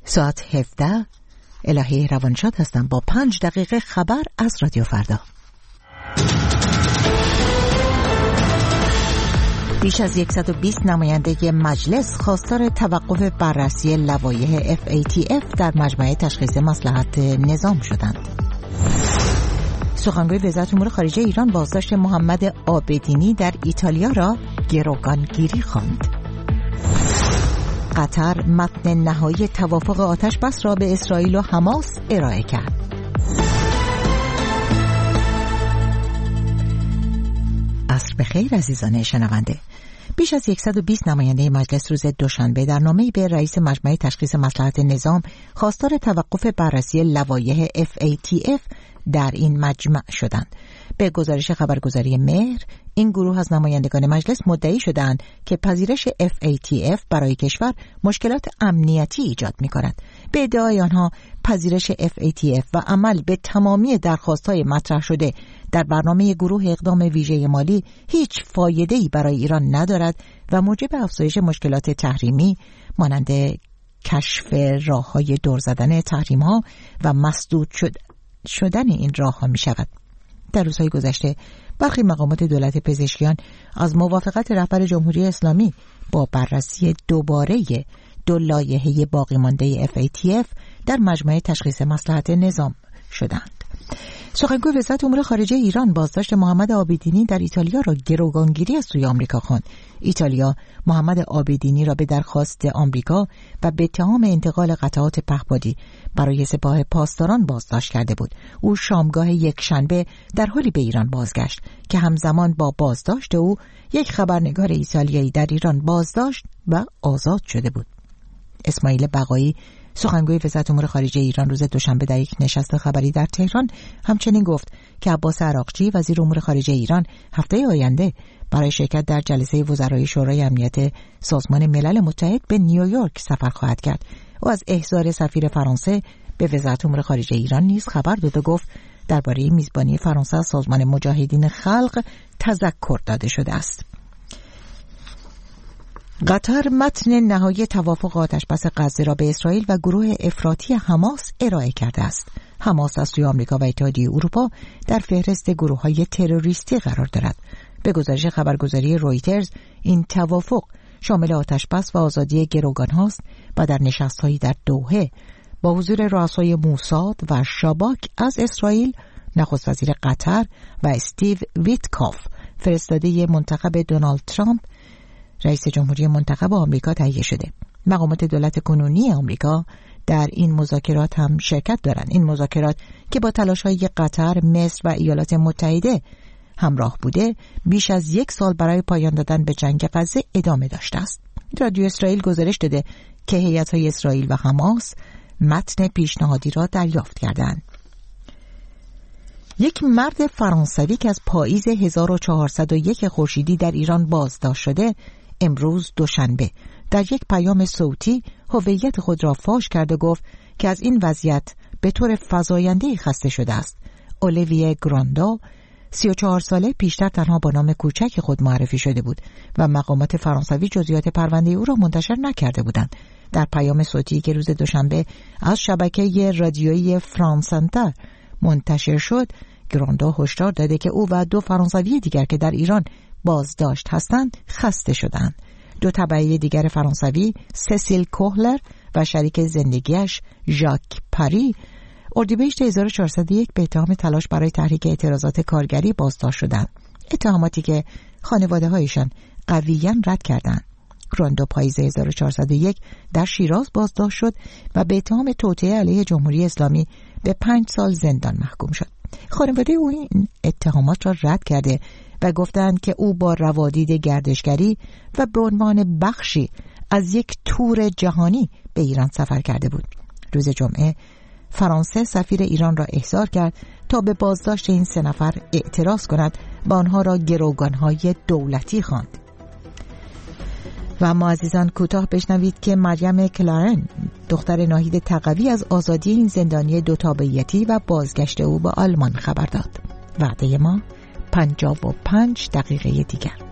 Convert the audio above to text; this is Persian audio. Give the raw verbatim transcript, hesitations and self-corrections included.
ساعت هفده. الهی روانشاد هستم با پنج دقیقه خبر از رادیو فردا. بیش از صد و بیست نماینده مجلس خواستار توقف بررسی لوایح اف ای تی اف در مجمع تشخیص مصلحت نظام شدند. سخنگوی وزارت امور خارجه ایران بازداشت محمد عابدینی در ایتالیا را گروگانگیری خواند. قطر متن نهایی توافق آتش بس را به اسرائیل و حماس ارائه کرد. عصر بخیر عزیزان شنونده. بیش از صد و بیست نماینده مجلس روز دوشنبه در نامه‌ای به رئیس مجمع تشخیص مصلحت نظام خواستار توقف بررسی لوایح اف ای تی اف در این مجمع شدند. به گزارش خبرگزاری مهر، این گروه از نمایندگان مجلس مدعی شدند که پذیرش اف ای تی اف برای کشور مشکلات امنیتی ایجاد می‌کند. به ادعای آنها پذیرش اف ای تی اف و عمل به تمامی درخواست‌های مطرح شده در برنامه گروه اقدام ویژه مالی هیچ فایده‌ای برای ایران ندارد و موجب افزایش مشکلات تحریمی مانند کشف راه‌های دور زدن تحریم‌ها و مسدود شد شدن این راه‌ها می‌شود. در روزهای گذشته برخی مقامات دولت پزشکیان از موافقت رهبر جمهوری اسلامی با بررسی دوباره دو لایحه باقی مانده اف ای تی اف در مجمع تشخیص مصلحت نظام شدند. سخنگوی وزارت امور خارجه ایران بازداشت محمد عابدینی در ایتالیا را گروگانگیری از سوی آمریکا خواند. ایتالیا محمد عابدینی را به درخواست آمریکا و به اتهام انتقال قطعات پهپادی برای سپاه پاسداران بازداشت کرده بود. او شامگاه یک شنبه در حالی به ایران بازگشت که همزمان با بازداشت او یک خبرنگار ایتالیایی در ایران بازداشت و آزاد شده بود. اسماعیل بقایی سخنگوی وزارت امور خارجه ایران روز دوشنبه در یک نشست خبری در تهران همچنین گفت که عباس عراقچی وزیر امور خارجه ایران هفته آینده برای شرکت در جلسه وزرای شورای امنیت سازمان ملل متحد به نیویورک سفر خواهد کرد. او از احضار سفیر فرانسه به وزارت امور خارجه ایران نیز خبر داد و گفت درباره میزبانی فرانسه از سازمان مجاهدین خلق تذکر داده شده است. قطر متن نهایی توافق آتش بس غزه را به اسرائیل و گروه افراطی حماس ارائه کرده است. حماس از سوی آمریکا و اتحادیه اروپا در فهرست گروه‌های تروریستی قرار دارد. به گزارش خبرگزاری رویترز، این توافق شامل آتش بس و آزادی گروگان هاست و در نشست‌هایی در دوحه با حضور رؤسای موساد و شاباک از اسرائیل، نخست وزیر قطر و استیو ویتکاف فرستاده منتخب دونالد ترامپ رئیس جمهوری منتخب آمریکا تهیه شده. مقامات دولت کنونی آمریکا در این مذاکرات هم شرکت دارند. این مذاکرات که با تلاش‌های قطر، مصر و ایالات متحده همراه بوده، بیش از یک سال برای پایان دادن به جنگ غزه ادامه داشته است. رادیو اسرائیل گزارش داده که هیئت‌های اسرائیل و حماس متن پیشنهادی را دریافت کردند. یک مرد فرانسوی که از پاییز هزار و چهارصد و یک خورشیدی در ایران بازداشت شده، امروز دوشنبه در یک پیام صوتی هویت خود را فاش کرده گفت که از این وضعیت به طور فزاینده‌ای خسته شده است. اولیویه گراندو سی و چهار ساله پیشتر تنها با نام کوچک خود معرفی شده بود و مقامات فرانسوی جزئیات پرونده او را منتشر نکرده بودند. در پیام صوتی که روز دوشنبه از شبکه رادیویی فرانس انتر منتشر شد، گراندو هشدار داده که او و دو فرانسوی دیگر که در ایران بازداشت هستند خسته شدند. دو تبعه دیگر فرانسوی، سسیل کوهلر و شریک زندگیش ژاک پری، اردیبهشت هزار و چهارصد و یک به اتهام تلاش برای تحریک اعتراضات کارگری بازداشت شدند. اتهاماتی که خانواده‌هایشان قویاً رد کردند. گراندو پاییز هزار و چهارصد و یک در شیراز بازداشت شد و به اتهام توطئه علیه جمهوری اسلامی به پنج سال زندان محکوم شد. خانواده او این اتهامات را رد کرده و گفتند که او با روادید گردشگری و به عنوان بخشی از یک تور جهانی به ایران سفر کرده بود. روز جمعه فرانسه سفیر ایران را احضار کرد تا به بازداشت این سه نفر اعتراض کند و آنها را گروگان‌های دولتی خواند. و اما عزیزان کوتاه بشنوید که مریم کلارن دختر ناهید تقوی از آزادی این زندانی دو تابعیتی و بازگشت او به آلمان خبر داد. وعده ما پنجاه و پنج دقیقه دیگر.